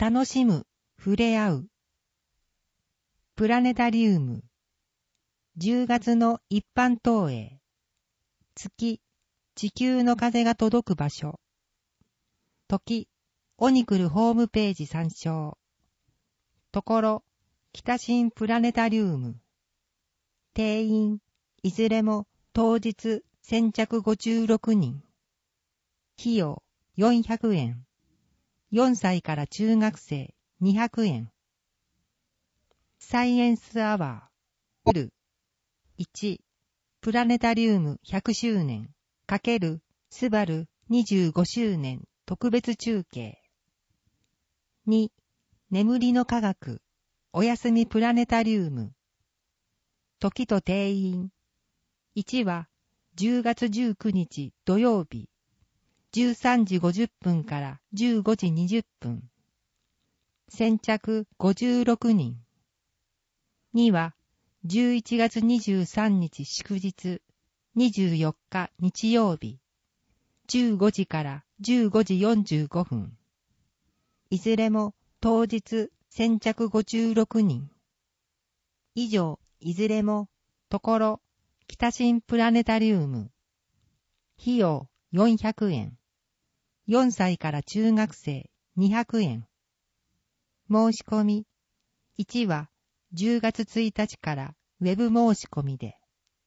楽しむ、触れ合う。プラネタリウム。10月の一般投影。月、地球の風が届く場所。時、オニクルホームページ参照。ところ、北新プラネタリウム。定員、いずれも当日先着56人。費用、400円。4歳から中学生、200円。サイエンスアワー。夜。1、プラネタリウム100周年×スバル25周年特別中継。2、眠りの科学おやすみプラネタリウム。時と定員。1は10月19日土曜日13時50分から15時20分。先着56人。2は11月23日祝日24日日曜日15時から15時45分。いずれも当日先着56人。以上、いずれもところ北新プラネタリウム。費用400円。4歳から中学生200円。申し込み。1は10月1日からウェブ申し込みで。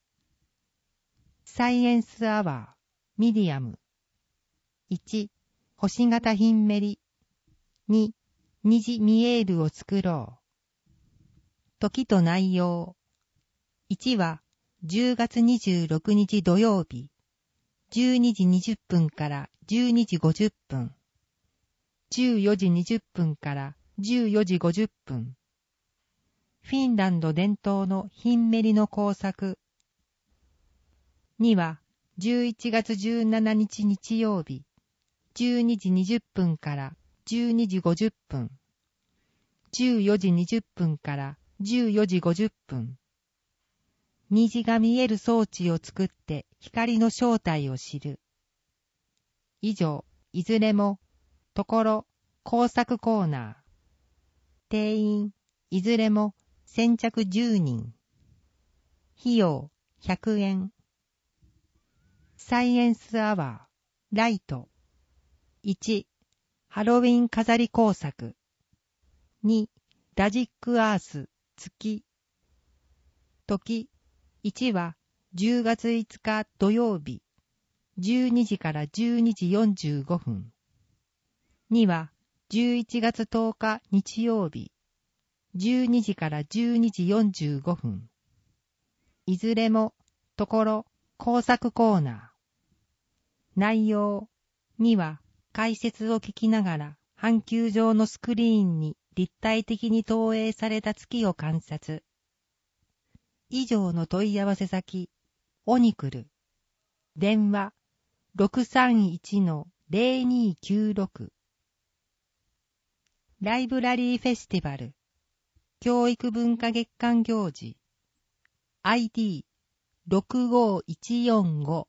サイエンスアワー、ミディアム。1、星型ヒンメリ。2、虹ミエールを作ろう。時と内容。1は10月26日土曜日、12時20分から12時50分。14時20分から14時50分。フィンランド伝統のヒンメリの工作。2は11月17日日曜日、12時20分から12時50分。14時20分から14時50分。虹が見える装置を作って光の正体を知る。以上、いずれも、ところ、工作コーナー。定員、いずれも、先着10人。費用、100円。サイエンスアワー、ライト。1、ハロウィン飾り工作。2、ラジックアース、月。時、1は10月5日土曜日、12時から12時45分。2は11月10日日曜日、12時から12時45分。いずれも、ところ、工作コーナー。内容。2は、解説を聞きながら、半球状のスクリーンに立体的に投影された月を観察。以上の問い合わせ先、オニクル。電話、631-0296。ライブラリーフェスティバル。教育文化月間行事。ID65145。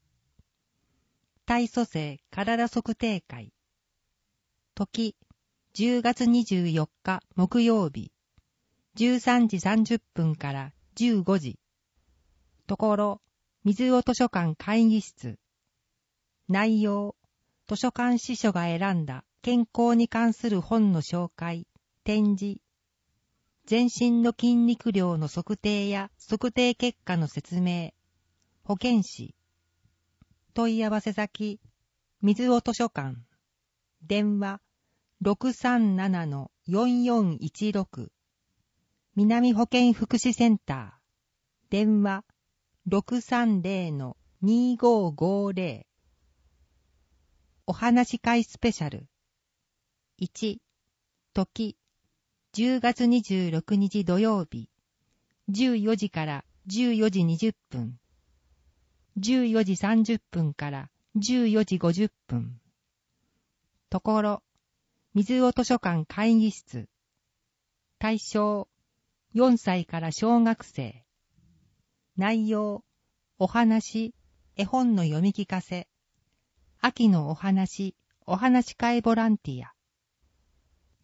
体組成体測定会。時、10月24日木曜日、13時30分から15時。ところ、水尾図書館会議室。内容、図書館司書が選んだ健康に関する本の紹介、展示。全身の筋肉量の測定や測定結果の説明。保健師。問い合わせ先、水尾図書館。電話、637-4416。南保健福祉センター。電話、630-2550。お話し会スペシャル。1、時、10月26日土曜日、14時から14時20分。14時30分から14時50分。ところ、水尾図書館会議室。対象、4歳から小学生。内容、お話、絵本の読み聞かせ。秋のお話、お話会ボランティア。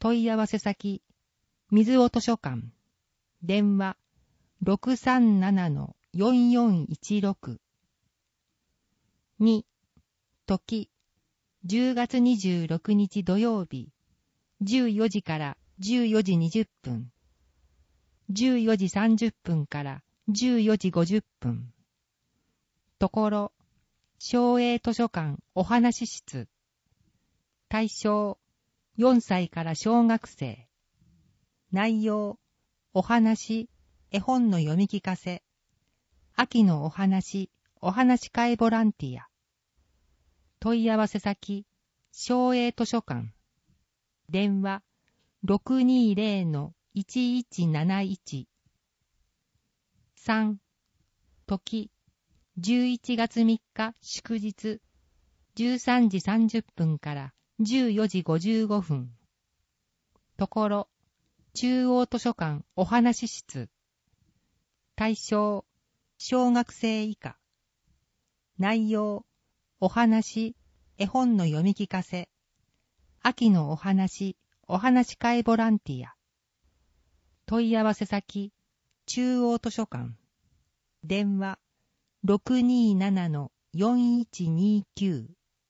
問い合わせ先、水尾図書館。電話、637-4416。2、時、10月26日土曜日、14時から14時20分。14時30分から14時50分。ところ、省営図書館お話室。対象、4歳から小学生。内容、お話、絵本の読み聞かせ。秋のお話、お話会ボランティア。問い合わせ先、省営図書館。電話、620-1171。3、時、11月3日祝日、13時30分から14時55分。ところ、中央図書館お話室。対象、小学生以下。内容、お話、絵本の読み聞かせ。秋のお話、お話会ボランティア。問い合わせ先、中央図書館。電話、627-4129。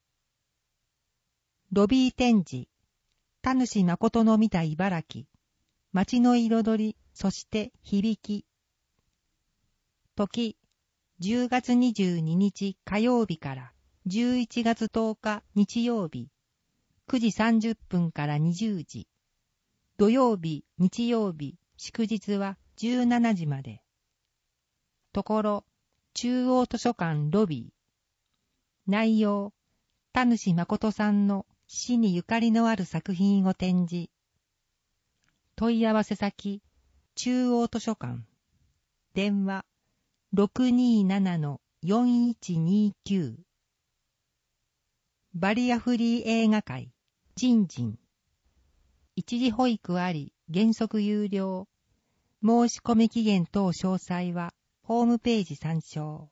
ロビー展示、田主誠の見た茨城。街の彩り、そして響き。時、10月22日火曜日から11月10日日曜日、9時30分から20時。土曜日、日曜日、祝日は17時まで。ところ、中央図書館ロビー。内容、田主誠さんの死にゆかりのある作品を展示。問い合わせ先、中央図書館。電話、627-4129。バリアフリー映画会、ジンジン。一時保育あり、原則有料。申し込み期限等詳細は、ホームページ参照。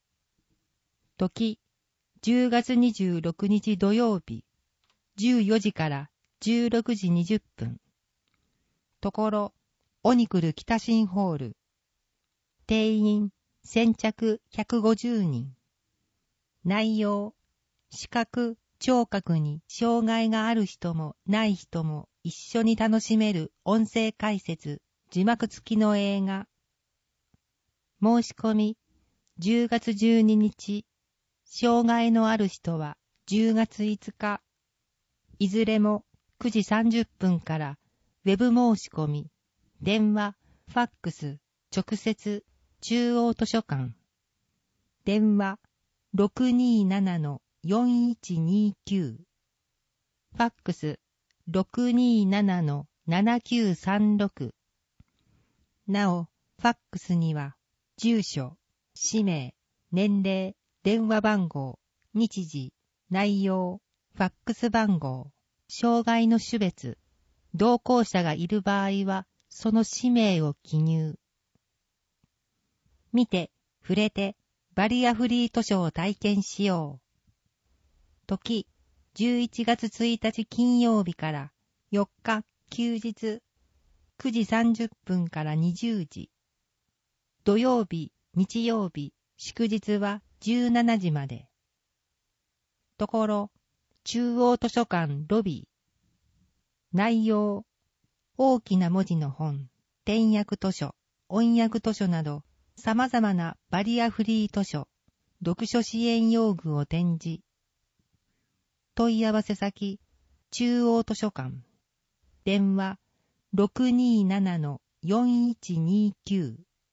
時、10月26日土曜日、14時から16時20分。ところ、オニクル北新ホール。定員、先着150人。内容、視覚、聴覚に障害がある人もない人も一緒に楽しめる音声解説、字幕付きの映画。申し込み、10月12日。障害のある人は10月5日。いずれも9時30分からウェブ申し込み、電話、ファックス、直接、中央図書館。電話、627-4129。ファックス、627-7936。なお、ファックスには、住所、氏名、年齢、電話番號、日時、内容、ファックス番号、障害の種別、同行者がいる場合は、その氏名を記入。見て、触れて、バリアフリー図書を体験しよう。時、11月1日金曜日から4日休日、9時30分から20時。土曜日、日曜日、祝日は17時まで。ところ、中央図書館ロビー。内容、大きな文字の本、点訳図書、音訳図書など、様々なバリアフリー図書、読書支援用具を展示。問い合わせ先、中央図書館。電話、627-4129。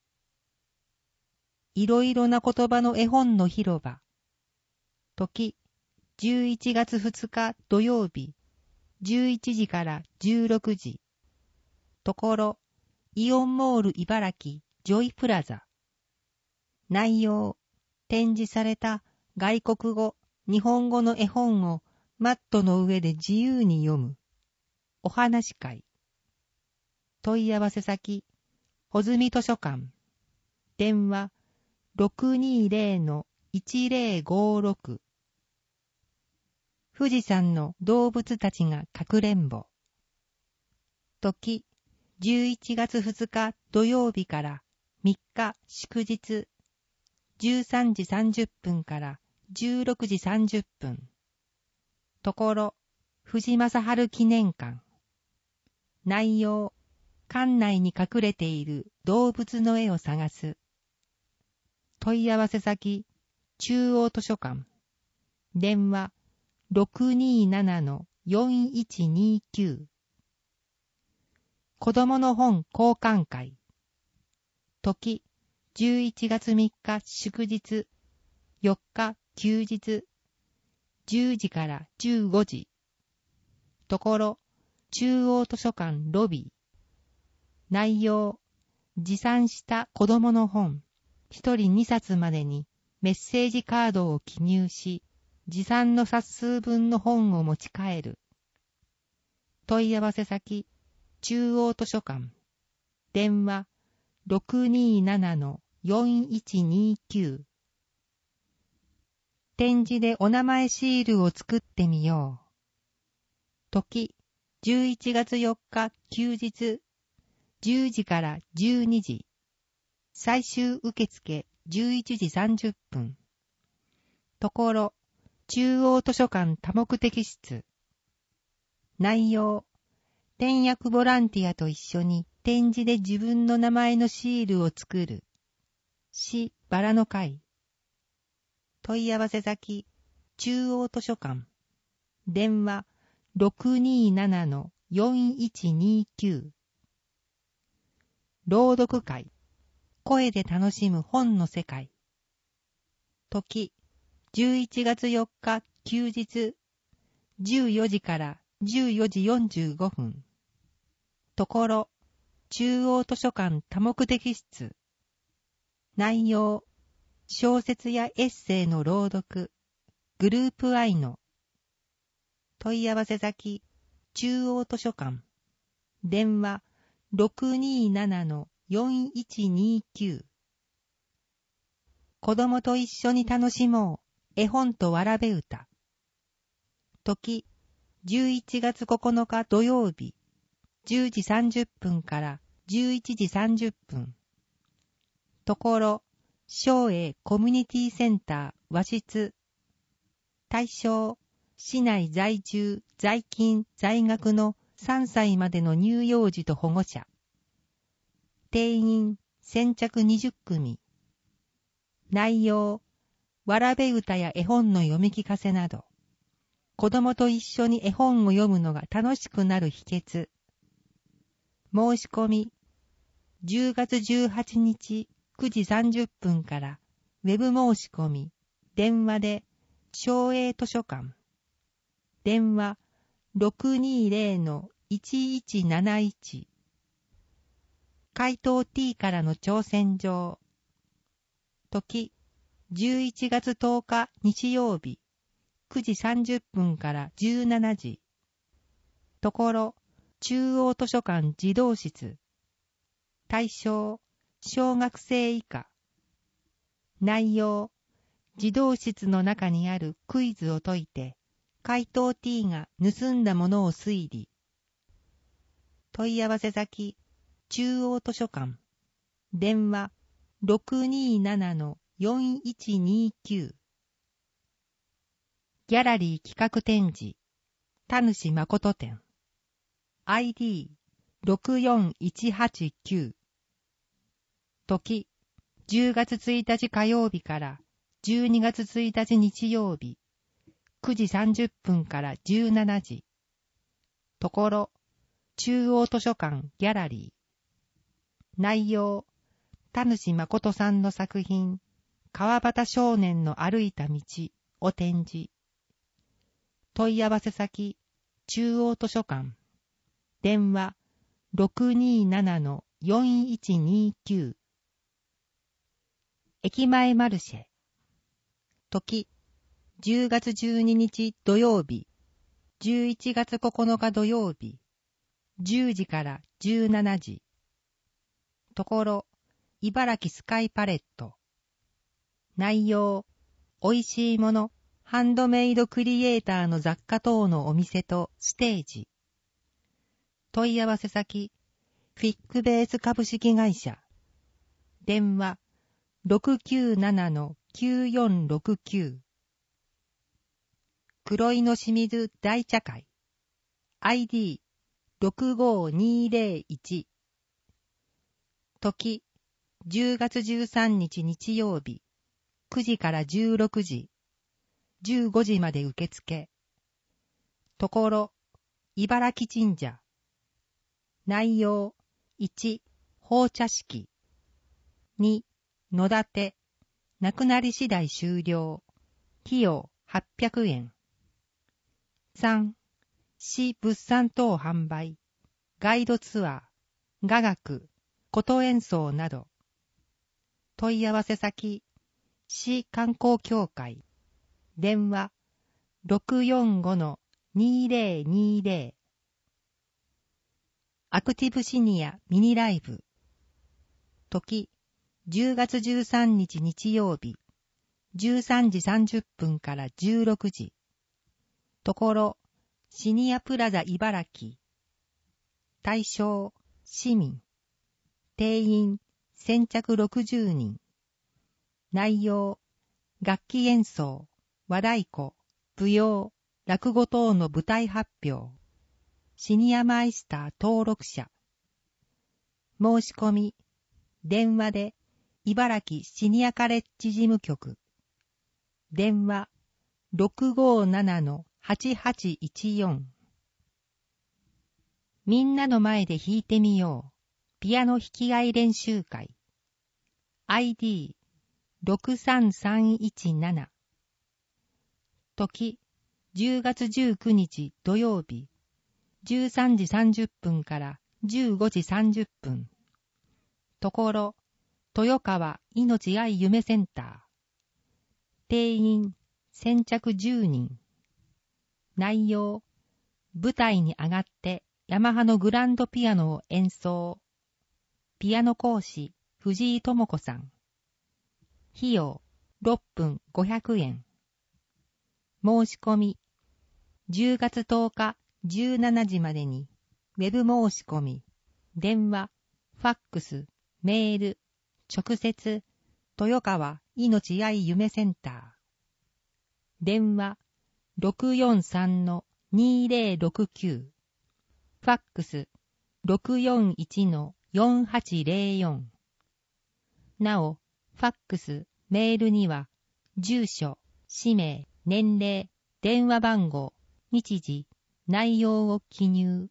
いろいろな言葉の絵本の広場。時、11月2日土曜日、11時から16時。ところ、イオンモール茨城ジョイプラザ。内容、展示された外国語、日本語の絵本をマットの上で自由に読む。お話会。問い合わせ先、穂積図書館。電話、620-1056。富士山の動物たちがかくれんぼ。 時、11月2日土曜日から3日祝日、13時30分から16時30分。ところ、藤正春記念館。内容、館内に隠れている動物の絵を探す。問い合わせ先、中央図書館。電話、627-4129。子供の本交換会。時、11月3日祝日、4日休日、10時から15時。ところ、中央図書館ロビー。内容、持参した子供の本、1人2冊までにメッセージカードを記入し、持参の冊数分の本を持ち帰る。問い合わせ先、中央図書館。電話、627-4129。展示でお名前シールを作ってみよう。時、11月4日休日、10時から12時。最終受付11時30分。ところ、中央図書館多目的室。内容、点訳ボランティアと一緒に展示で自分の名前のシールを作る。市バラの会。問い合わせ先、中央図書館。電話、627-4129。朗読会。声で楽しむ本の世界。時、11月4日休日、14時から14時45分。ところ、中央図書館多目的室。内容、小説やエッセイの朗読、グループ愛の。問い合わせ先、中央図書館。電話、627-4129。子供と一緒に楽しもう、絵本とわらべ歌。時、11月9日土曜日、10時30分から11時30分。ところ、松栄コミュニティセンター和室。対象、市内在住、在勤、在学の3歳までの乳幼児と保護者。定員、先着20組。内容、わらべ歌や絵本の読み聞かせなど、子供と一緒に絵本を読むのが楽しくなる秘訣。申し込み、10月18日9時30分からウェブ申し込み、電話で、松栄図書館。電話、620-1171。回答 T からの挑戦状。時、11月10日日曜日、9時30分から17時。ところ、中央図書館児童室。対象、小学生以下。内容、児童室の中にあるクイズを解いて、回答 T が盗んだものを推理。問い合わせ先、中央図書館。電話、627-4129。ギャラリー企画展示、田主誠展。ID64189。時、10月1日火曜日から12月1日日曜日、9時30分から17時。ところ、中央図書館ギャラリー。内容、田主誠さんの作品、川端少年の歩いた道を展示。問い合わせ先、中央図書館。電話、627-4129。駅前マルシェ。時、10月12日土曜日、11月9日土曜日、10時から17時。ところ、茨城スカイパレット。内容、おいしいもの、ハンドメイドクリエイターの雑貨等のお店とステージ。 問い合わせ先、フィックベース株式会社。電話、697-9469。黒井の清水大茶会。ID、65201。時、10月13日日曜日、9時から16時、15時まで受付。ところ、茨城神社。内容、1、放茶式。2、野立て。なくなり次第終了。費用800円。3、市物産等販売。ガイドツアー、雅楽、琴演奏など。問い合わせ先、市観光協会。電話、645-2020。アクティブシニアミニライブ。時、10月13日日曜日、13時30分から16時。ところ、シニアプラザ茨城。対象、市民。定員、先着60人。内容、楽器演奏、和太鼓、舞踊、落語等の舞台発表。シニアマイスター登録者。申し込み、電話で、茨城シニアカレッジ事務局。電話、657-8814。みんなの前で弾いてみよう。ピアノ弾き語り練習会。ID、63317。時、10月19日土曜日、13時30分から15時30分。ところ、豊川いのち愛夢センター。定員、先着10人。内容、舞台に上がってヤマハのグランドピアノを演奏。ピアノ講師、藤井智子さん。費用、6分500円。申し込み、10月10日17時までに、ウェブ申し込み、電話、ファックス、メール、直接、豊川いのち愛夢センター。電話、643-2069。ファックス、641-4804。なお、ファックス、メールには、住所、氏名、年齢、電話番号、日時、内容を記入。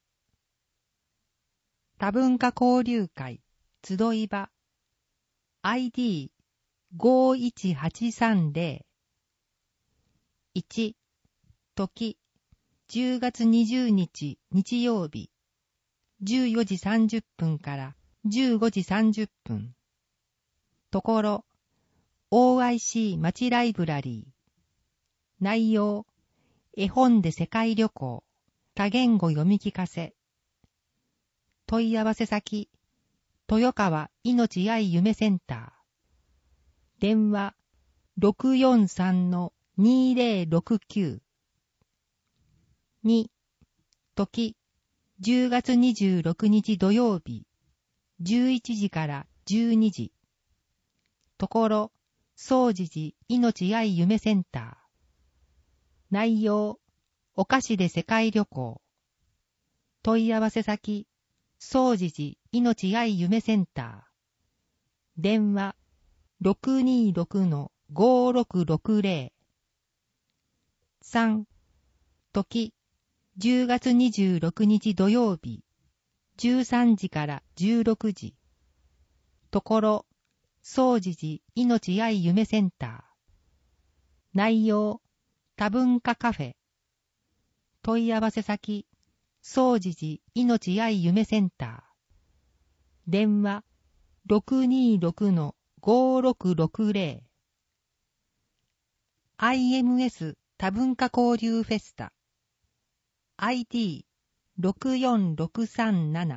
多文化交流会、集い場。ID51830。1、時、10月20日日曜日、14時30分から15時30分。ところ、OIC 町ライブラリー。内容、絵本で世界旅行、多言語読み聞かせ。問い合わせ先、豊川いのち愛夢センター。電話、643-2069。2、時、10月26日土曜日、11時から12時。ところ、総持寺いのち愛夢センター。内容、お菓子で世界旅行。問い合わせ先、総持寺いのち愛夢センター。電話、626-5660。3、時、10月26日土曜日、13時から16時。ところ、総持寺いのち愛夢センター。内容、多文化カフェ。問い合わせ先、総持寺いのち愛夢センター。電話、626-5660。IMS 多文化交流フェスタ。ID64637。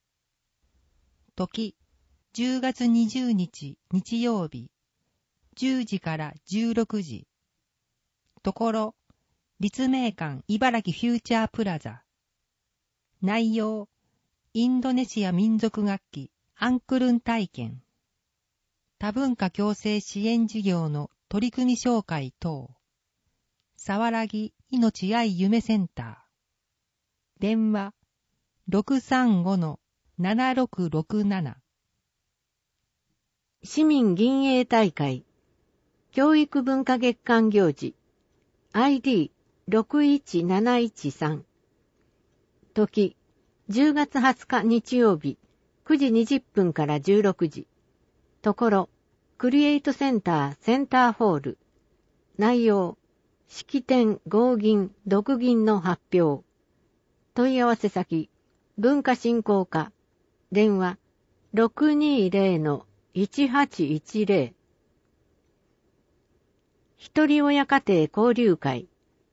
時、10月20日日曜日、10時から16時。ところ、立命館茨城フューチャープラザ。内容、 インドネシア民族楽器アンクルン体験、多文化共生支援事業の取り組み紹介等、さわらぎ命愛夢センター、電話 635-7667。 市民銀営大会教育文化月間行事 ID61713、 時10月20日日曜日9時20分から16時、ところクリエイトセンターセンターホール、内容式典合銀独銀の発表、問い合わせ先文化振興課、電話 620-1810。 ひとり親家庭交流会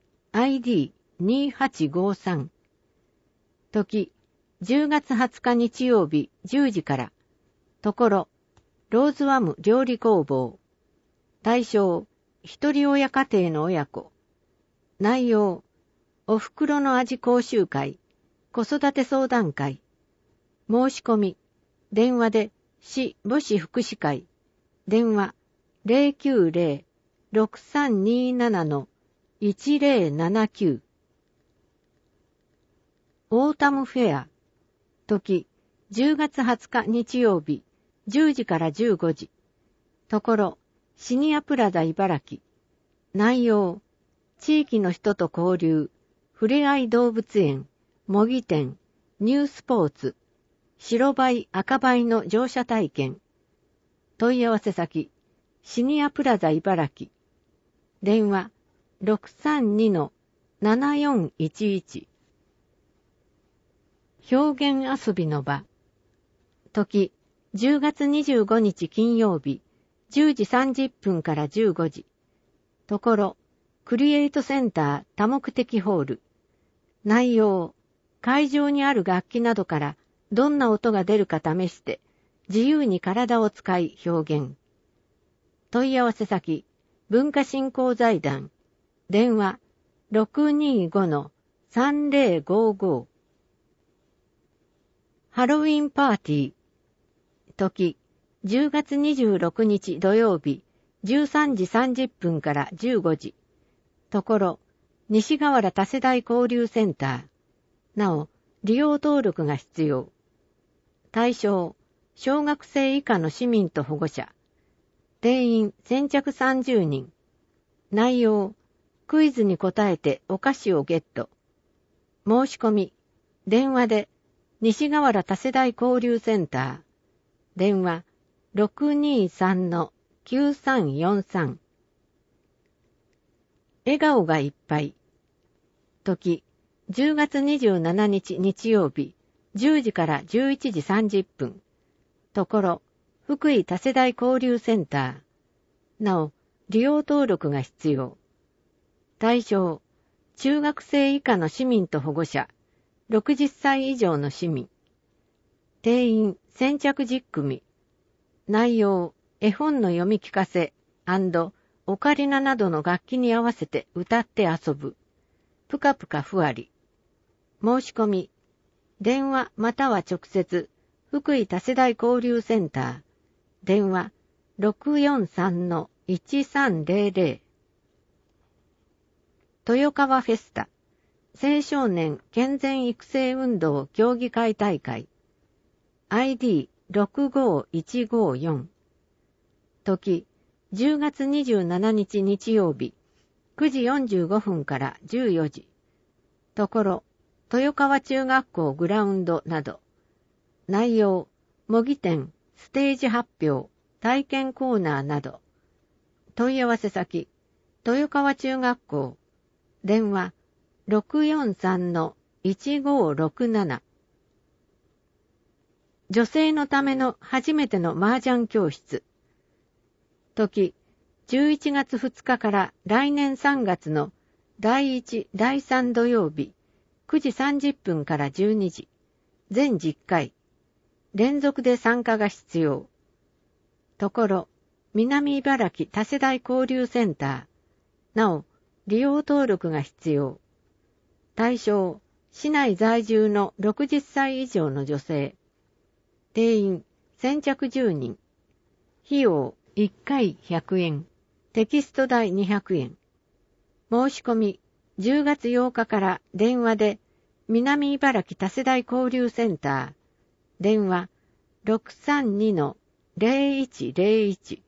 ID2853、 時10月20日日曜日10時から、ところローズワム料理工房、対象ひとり親家庭の親子、内容おふくろの味講習会、子育て相談会、申し込み電話で市母子福祉会、電話 090-6327-1079。 オータムフェア、時10月20日日曜日10時から15時、ところシニアプラザ茨城、内容地域の人と交流、ふれあい動物園、模擬店、ニュースポーツ、白バイ赤バイの乗車体験、問い合わせ先シニアプラザ茨城、電話 632-7411。 表現遊びの場、時10月25日金曜日10時30分から15時、ところクリエイトセンター多目的ホール、内容会場にある楽器などからどんな音が出るか試して自由に体を使い表現、問い合わせ先文化振興財団、電話 625-3055。 ハロウィンパーティー、時10月26日土曜日13時30分から15時、ところ西河原多世代交流センター、なお利用登録が必要、対象小学生以下の市民と保護者、定員先着30人、内容クイズに答えてお菓子をゲット、申し込み電話で西河原多世代交流センター、電話 623-9343。 笑顔がいっぱい、時10月27日日曜日10時から11時30分、ところ福井多世代交流センター、なお利用登録が必要、対象中学生以下の市民と保護者、60歳以上の市民、定員先着10組、内容絵本の読み聞かせ&オカリナなどの楽器に合わせて歌って遊ぶ、ぷかぷかふわり、申し込み電話または直接福井多世代交流センター、電話 643-1300。 豊川フェスタ青少年健全育成運動協議会大会 ID65154、 時10月27日日曜日9時45分から14時、ところ豊川中学校グラウンドなど、内容模擬店、ステージ発表、体験コーナーなど、問い合わせ先豊川中学校、電話 643-1567。 女性のための初めての麻雀教室、時11月2日から来年3月の第1、第3土曜日9時30分から12時、全10回、連続で参加が必要、ところ南茨城多世代交流センター、なお利用登録が必要、対象市内在住の60歳以上の女性。定員先着10人。費用1回100円。テキスト代200円。申し込み10月8日から電話で南茨城多世代交流センター。電話 632-0101。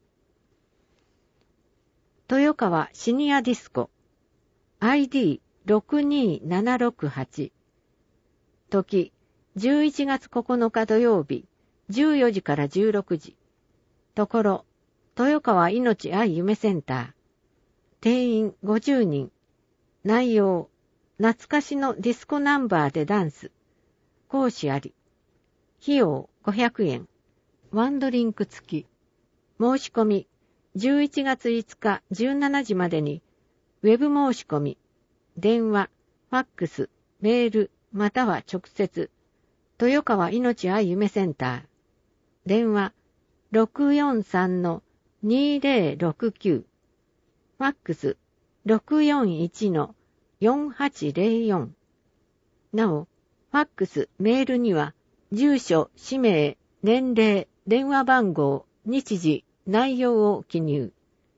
豊川シニアディスコ。ID62768。時、11月9日土曜日、14時から16時。ところ、豊川いのち愛夢センター。定員50人。内容、懐かしのディスコナンバーでダンス。講師あり。費用500円。ワンドリンク付き。申し込み、11月5日17時までに、ウェブ申し込み、電話、ファックス、メール、または直接、豊川いのち愛夢センター。電話、643-2069。ファックス、641-4804。なお、ファックス、メールには、住所、氏名、年齢、電話番号、日時、内容を記入。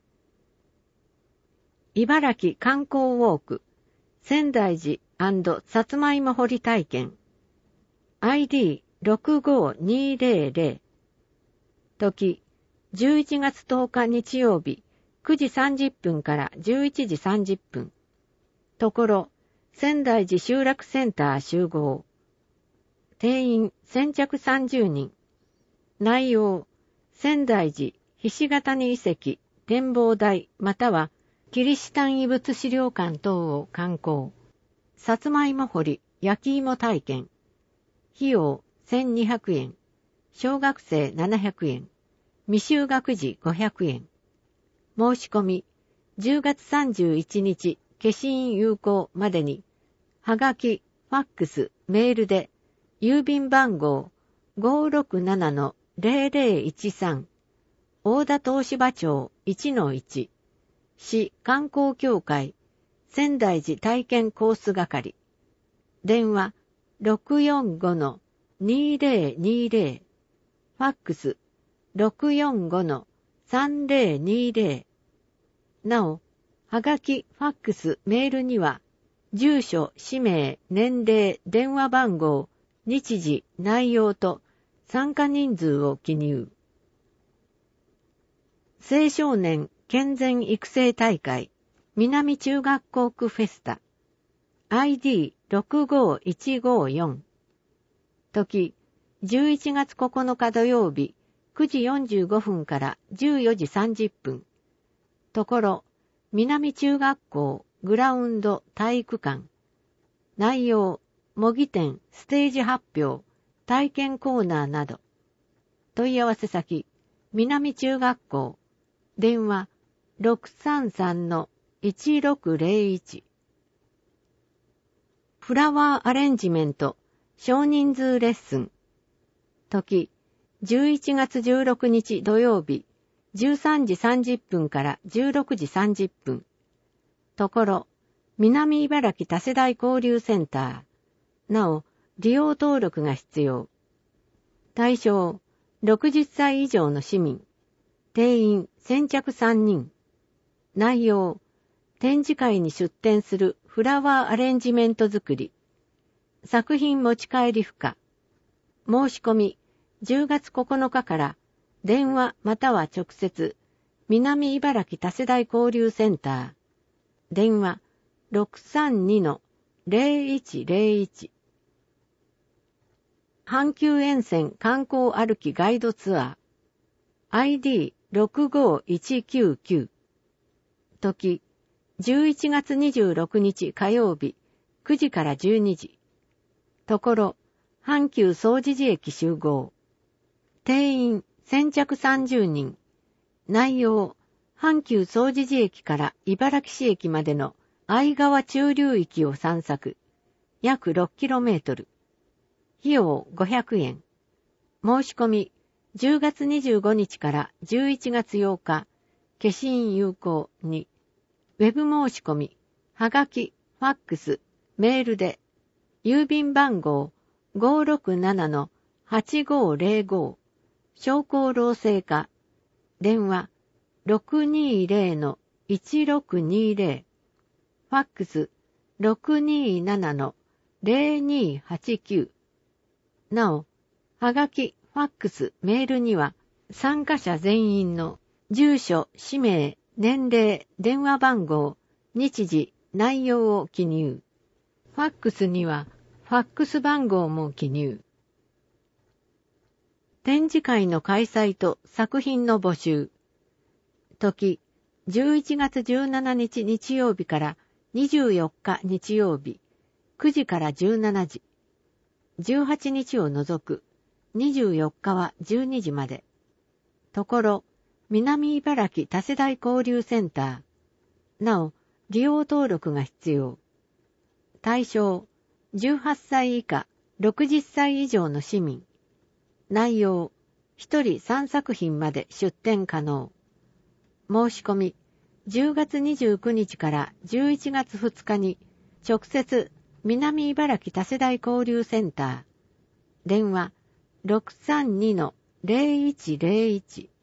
茨城観光ウォーク、仙台寺&さつまいも掘り体験。ID65200。時、11月10日日曜日、9時30分から11時30分。ところ、仙台寺集落センター集合。定員先着30人。内容、仙台寺、ひしがたに遺跡、展望台またはキリシタン遺物資料館等を観光。さつまいも掘り、焼き芋体験。費用1200円。小学生700円。未就学児500円。申し込み、10月31日、消印有効までに、はがき、ファックス、メールで、郵便番号 567-0013、大田東芝町 1-1、市観光協会、仙台寺体験コース係。電話 645-2020、ファックス 645-3020。なお、はがき、ファックス、メールには、住所、氏名、年齢、電話番号、日時、内容と参加人数を記入。青少年健全育成大会南中学校区フェスタ ID65154。時、11月9日土曜日9時45分から14時30分。ところ、南中学校グラウンド体育館。内容、模擬店、ステージ発表、体験コーナーなど。問い合わせ先、南中学校。電話、633-1601。フラワーアレンジメント、少人数レッスン。時、11月16日土曜日、13時30分から16時30分。ところ、南茨城多世代交流センター。なお、利用登録が必要。対象、60歳以上の市民。定員、先着3人。内容、展示会に出展するフラワーアレンジメント作り。作品持ち帰り不可。申し込み、10月9日から電話または直接、南茨城多世代交流センター。電話、632-0101。阪急沿線観光歩きガイドツアー。ID65199。時、11月26日火曜日、9時から12時。ところ、阪急総持寺駅集合。定員、先着30人。内容、阪急総持寺駅から茨城市駅までの相川中流域を散策。約 6km。費用500円。申し込み、10月25日から11月8日、消印有効に、ウェブ申し込み、はがき、ファックス、メールで、 郵便番号 567-8505 商工労政課電話 620-1620 ファックス 627-0289 なお、はがき、ファックス、メールには参加者全員の住所、氏名、年齢、電話番号、日時、内容を記入。ファックスにはファックス番号も記入。展示会の開催と作品の募集。時、11月17日日曜日から24日日曜日、9時から17時。18日を除く、24日は12時まで。ところ、南茨城多世代交流センター。なお、利用登録が必要。対象、18歳以下、60歳以上の市民。内容、1人3作品まで出展可能。申し込み、10月29日から11月2日に、直接、南茨城多世代交流センター。電話、632-0101